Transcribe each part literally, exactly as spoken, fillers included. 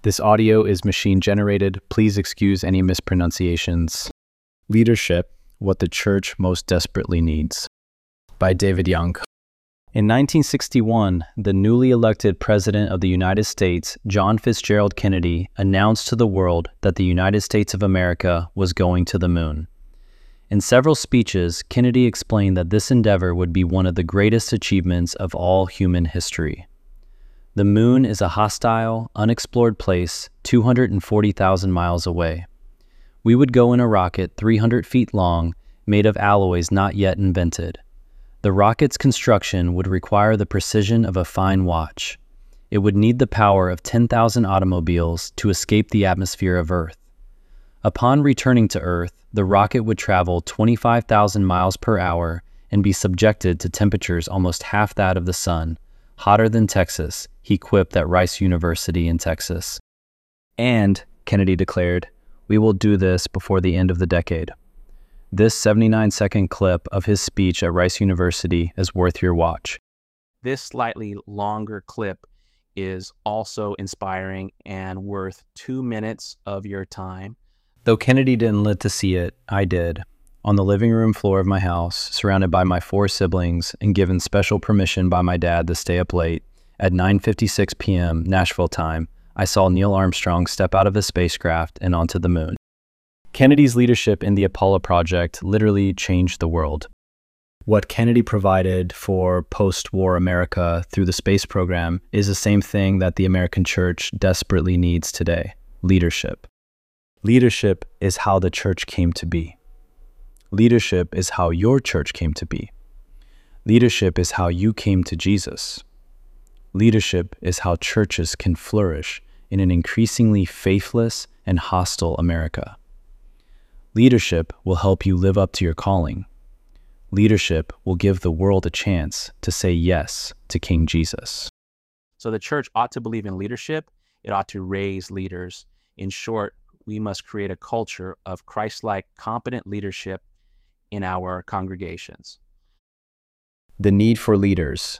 This audio is machine generated. Please excuse any mispronunciations. Leadership, What the Church Most Desperately Needs, by David Young. In nineteen sixty-one, the newly elected President of the United States, John Fitzgerald Kennedy, announced to the world that the United States of America was going to the moon. In several speeches, Kennedy explained that this endeavor would be one of the greatest achievements of all human history. The moon is a hostile, unexplored place two hundred forty thousand miles away. We would go in a rocket three hundred feet long, made of alloys not yet invented. The rocket's construction would require the precision of a fine watch. It would need the power of ten thousand automobiles to escape the atmosphere of Earth. Upon returning to Earth, the rocket would travel twenty-five thousand miles per hour and be subjected to temperatures almost half that of the sun, hotter than Texas, he quipped at Rice University in Texas. And, Kennedy declared, we will do this before the end of the decade. This seventy-nine second clip of his speech at Rice University is worth your watch. This slightly longer clip is also inspiring and worth two minutes of your time. Though Kennedy didn't live to see it, I did. On the living room floor of my house, surrounded by my four siblings and given special permission by my dad to stay up late, at nine fifty-six p m Nashville time, I saw Neil Armstrong step out of his spacecraft and onto the moon. Kennedy's leadership in the Apollo project literally changed the world. What Kennedy provided for post-war America through the space program is the same thing that the American church desperately needs today: leadership. Leadership is how the church came to be. Leadership is how your church came to be. Leadership is how you came to Jesus. Leadership is how churches can flourish in an increasingly faithless and hostile America. Leadership will help you live up to your calling. Leadership will give the world a chance to say yes to King Jesus. So the church ought to believe in leadership. It ought to raise leaders. In short, we must create a culture of Christ-like, competent leadership in our congregations. The need for leaders.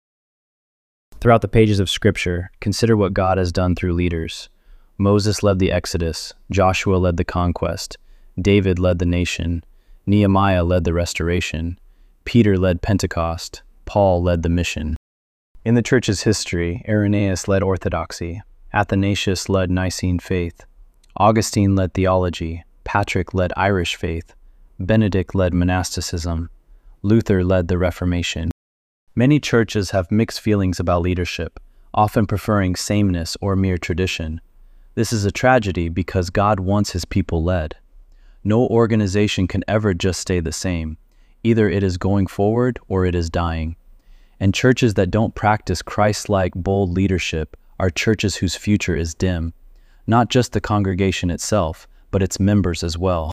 Throughout the pages of Scripture, consider what God has done through leaders. Moses led the Exodus, Joshua led the conquest, David led the nation, Nehemiah led the restoration, Peter led Pentecost, Paul led the mission. In the church's history, Irenaeus led orthodoxy, Athanasius led Nicene faith, Augustine led theology, Patrick led Irish faith, Benedict led monasticism, Luther led the Reformation. Many churches have mixed feelings about leadership, often preferring sameness or mere tradition. This is a tragedy because God wants his people led. No organization can ever just stay the same. Either it is going forward or it is dying. And churches that don't practice Christ-like bold leadership are churches whose future is dim. Not just the congregation itself, but its members as well.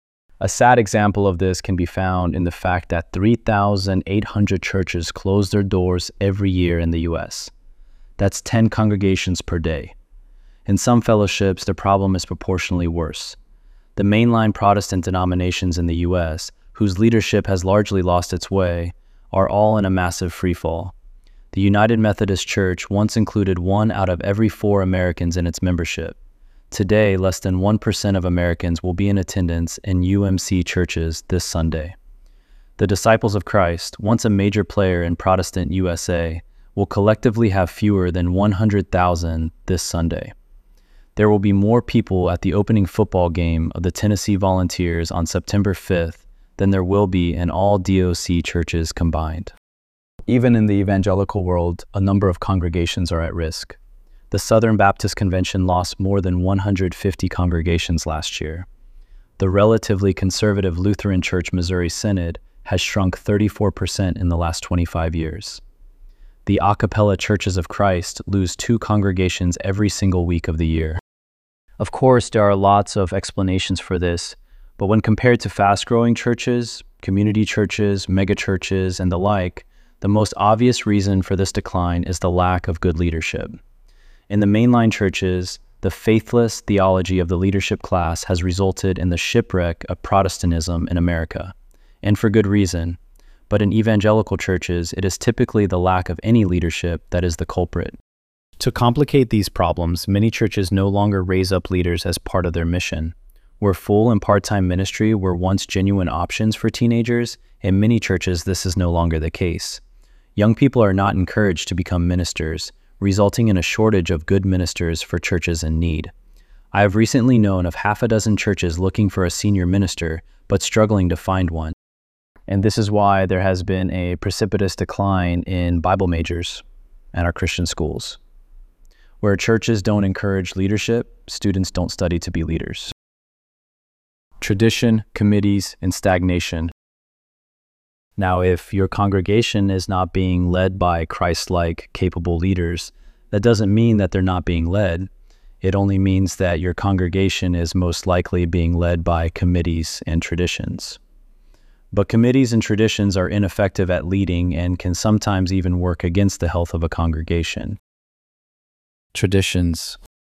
A sad example of this can be found in the fact that three thousand eight hundred churches close their doors every year in the U S. That's ten congregations per day. In some fellowships, the problem is proportionally worse. The mainline Protestant denominations in the U S, whose leadership has largely lost its way, are all in a massive freefall. The United Methodist Church once included one out of every four Americans in its membership. Today, less than one percent of Americans will be in attendance in U M C churches this Sunday. The Disciples of Christ, once a major player in Protestant U S A, will collectively have fewer than one hundred thousand this Sunday. There will be more people at the opening football game of the Tennessee Volunteers on September fifth than there will be in all D O C churches combined. Even in the evangelical world, a number of congregations are at risk. The Southern Baptist Convention lost more than one hundred fifty congregations last year. The relatively conservative Lutheran Church Missouri Synod has shrunk thirty-four percent in the last twenty-five years. The a cappella Churches of Christ lose two congregations every single week of the year. Of course, there are lots of explanations for this, but when compared to fast-growing churches, community churches, megachurches, and the like, the most obvious reason for this decline is the lack of good leadership. In the mainline churches, the faithless theology of the leadership class has resulted in the shipwreck of Protestantism in America, and for good reason. But in evangelical churches, it is typically the lack of any leadership that is the culprit. To complicate these problems, many churches no longer raise up leaders as part of their mission. Where full and part-time ministry were once genuine options for teenagers, in many churches this is no longer the case. Young people are not encouraged to become ministers, resulting in a shortage of good ministers for churches in need. I have recently known of half a dozen churches looking for a senior minister, but struggling to find one. And this is why there has been a precipitous decline in Bible majors at our Christian schools. Where churches don't encourage leadership, students don't study to be leaders. Tradition, committees, and stagnation. Now, if your congregation is not being led by Christ-like, capable leaders, that doesn't mean that they're not being led. It only means that your congregation is most likely being led by committees and traditions. But committees and traditions are ineffective at leading and can sometimes even work against the health of a congregation. Traditions.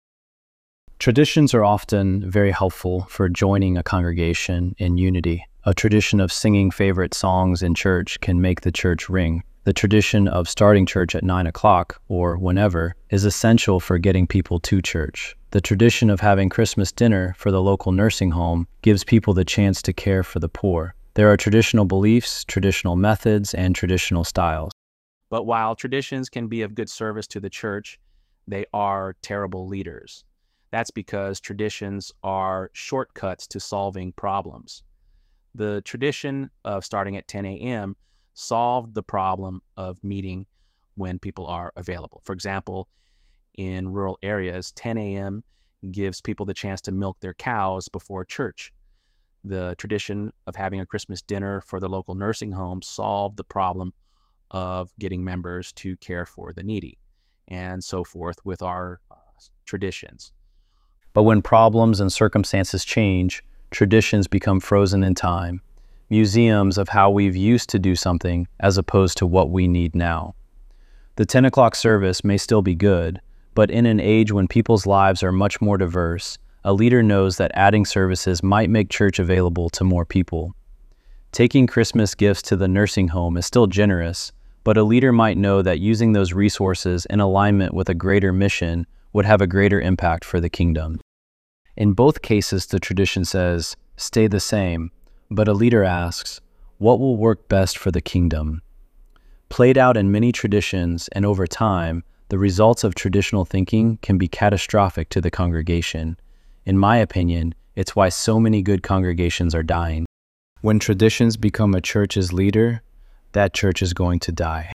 Traditions are often very helpful for joining a congregation in unity. A tradition of singing favorite songs in church can make the church ring. The tradition of starting church at nine o'clock, or whenever, is essential for getting people to church. The tradition of having Christmas dinner for the local nursing home gives people the chance to care for the poor. There are traditional beliefs, traditional methods, and traditional styles. But while traditions can be of good service to the church, they are terrible leaders. That's because traditions are shortcuts to solving problems. The tradition of starting at ten a m solved the problem of meeting when people are available. For example, in rural areas, ten a m gives people the chance to milk their cows before church. The tradition of having a Christmas dinner for the local nursing home solved the problem of getting members to care for the needy, and so forth with our uh, traditions. But when problems and circumstances change, traditions become frozen in time, museums of how we've used to do something as opposed to what we need now. The ten o'clock service may still be good, but in an age when people's lives are much more diverse, a leader knows that adding services might make church available to more people. Taking Christmas gifts to the nursing home is still generous, but a leader might know that using those resources in alignment with a greater mission would have a greater impact for the kingdom. In both cases, the tradition says, stay the same, but a leader asks, what will work best for the kingdom? Played out in many traditions and over time, the results of traditional thinking can be catastrophic to the congregation. In my opinion, it's why so many good congregations are dying. When traditions become a church's leader, that church is going to die.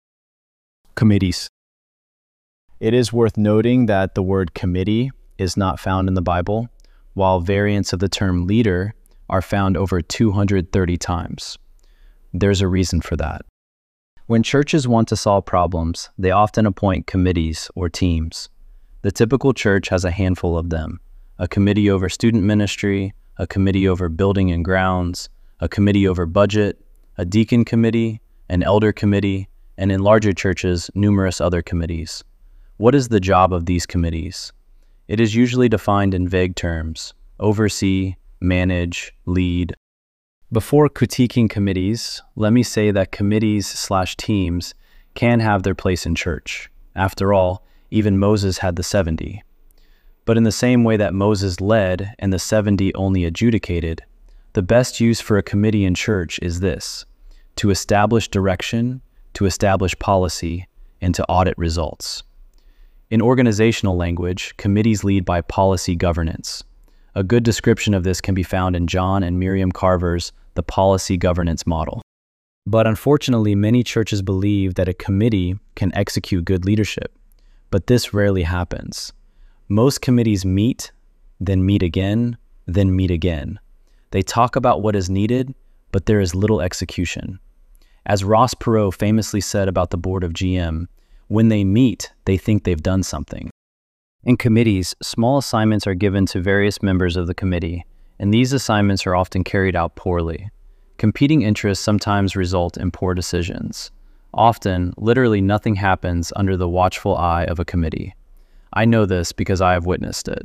Committees. It is worth noting that the word committee is not found in the Bible, while variants of the term leader are found over two hundred thirty times. There's a reason for that. When churches want to solve problems, they often appoint committees or teams. The typical church has a handful of them: a committee over student ministry, a committee over building and grounds, a committee over budget, a deacon committee, an elder committee, and in larger churches, numerous other committees. What is the job of these committees? It is usually defined in vague terms: oversee, manage, lead. Before critiquing committees, let me say that committees slash teams can have their place in church. After all, even Moses had the seventy. But in the same way that Moses led and the seventy only adjudicated, the best use for a committee in church is this: to establish direction, to establish policy, and to audit results. In organizational language, committees lead by policy governance. A good description of this can be found in John and Miriam Carver's The Policy Governance Model. But unfortunately, many churches believe that a committee can execute good leadership, but this rarely happens. Most committees meet, then meet again, then meet again. They talk about what is needed, but there is little execution. As Ross Perot famously said about the board of G M, when they meet, they think they've done something. In committees, small assignments are given to various members of the committee, and these assignments are often carried out poorly. Competing interests sometimes result in poor decisions. Often, literally nothing happens under the watchful eye of a committee. I know this because I have witnessed it.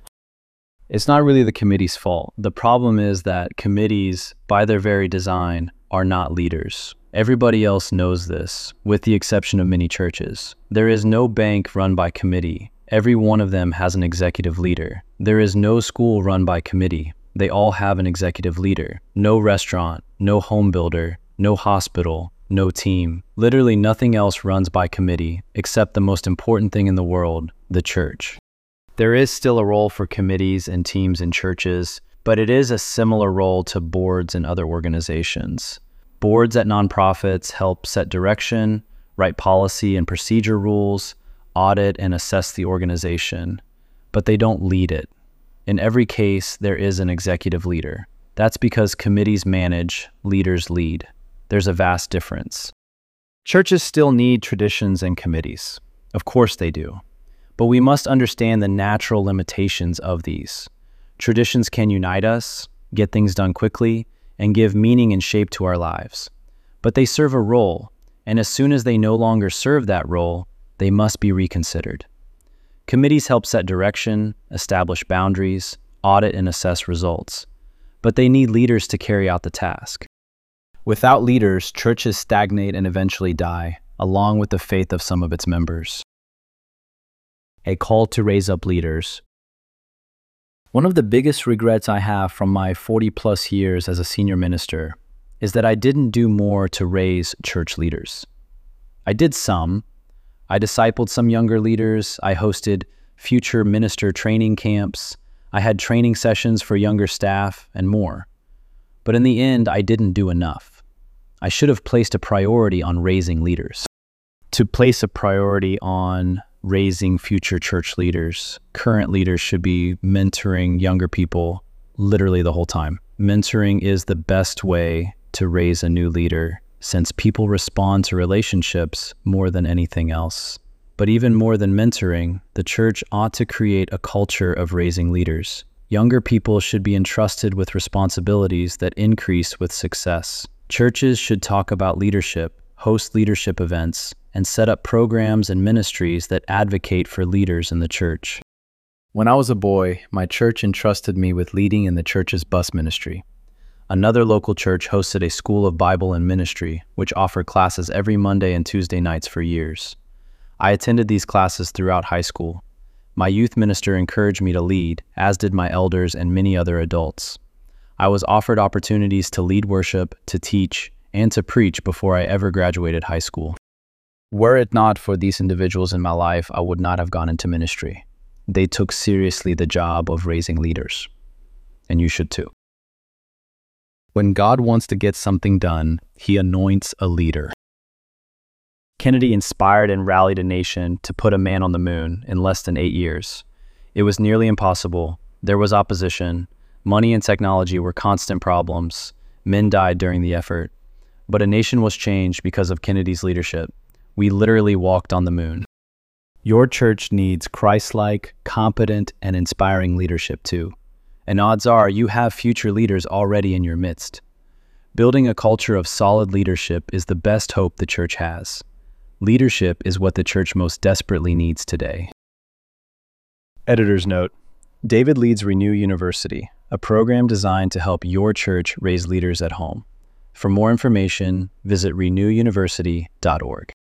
It's not really the committee's fault. The problem is that committees, by their very design, are not leaders. Everybody else knows this, with the exception of many churches. There is no bank run by committee. Every one of them has an executive leader. There is no school run by committee. They all have an executive leader. No restaurant, no home builder, no hospital, no team. Literally nothing else runs by committee, except the most important thing in the world, the church. There is still a role for committees and teams in churches, but it is a similar role to boards and other organizations. Boards at nonprofits help set direction, write policy and procedure rules, audit and assess the organization, but they don't lead it. In every case, there is an executive leader. That's because committees manage, leaders lead. There's a vast difference. Churches still need traditions and committees. Of course they do. But we must understand the natural limitations of these. Traditions can unite us, get things done quickly, and give meaning and shape to our lives. But they serve a role, and as soon as they no longer serve that role, they must be reconsidered. Committees help set direction, establish boundaries, audit and assess results. But they need leaders to carry out the task. Without leaders, churches stagnate and eventually die, along with the faith of some of its members. A call to raise up leaders. One of the biggest regrets I have from my forty plus years as a senior minister is that I didn't do more to raise church leaders. I did some. I discipled some younger leaders. I hosted future minister training camps. I had training sessions for younger staff and more. But in the end, I didn't do enough. I should have placed a priority on raising leaders. To place a priority on raising future church leaders, current leaders should be mentoring younger people literally the whole time. Mentoring is the best way to raise a new leader, since people respond to relationships more than anything else. But even more than mentoring, the church ought to create a culture of raising leaders. Younger people should be entrusted with responsibilities that increase with success. Churches should talk about leadership, host leadership events, and set up programs and ministries that advocate for leaders in the church. When I was a boy, my church entrusted me with leading in the church's bus ministry. Another local church hosted a school of Bible and ministry, which offered classes every Monday and Tuesday nights for years. I attended these classes throughout high school. My youth minister encouraged me to lead, as did my elders and many other adults. I was offered opportunities to lead worship, to teach, and to preach before I ever graduated high school. Were it not for these individuals in my life, I would not have gone into ministry. They took seriously the job of raising leaders. And you should too. When God wants to get something done, He anoints a leader. Kennedy inspired and rallied a nation to put a man on the moon in less than eight years. It was nearly impossible. There was opposition. Money and technology were constant problems. Men died during the effort. But a nation was changed because of Kennedy's leadership. We literally walked on the moon. Your church needs Christ-like, competent, and inspiring leadership too. And odds are you have future leaders already in your midst. Building a culture of solid leadership is the best hope the church has. Leadership is what the church most desperately needs today. Editor's note: David leads Renew University, a program designed to help your church raise leaders at home. For more information, visit renew university dot org.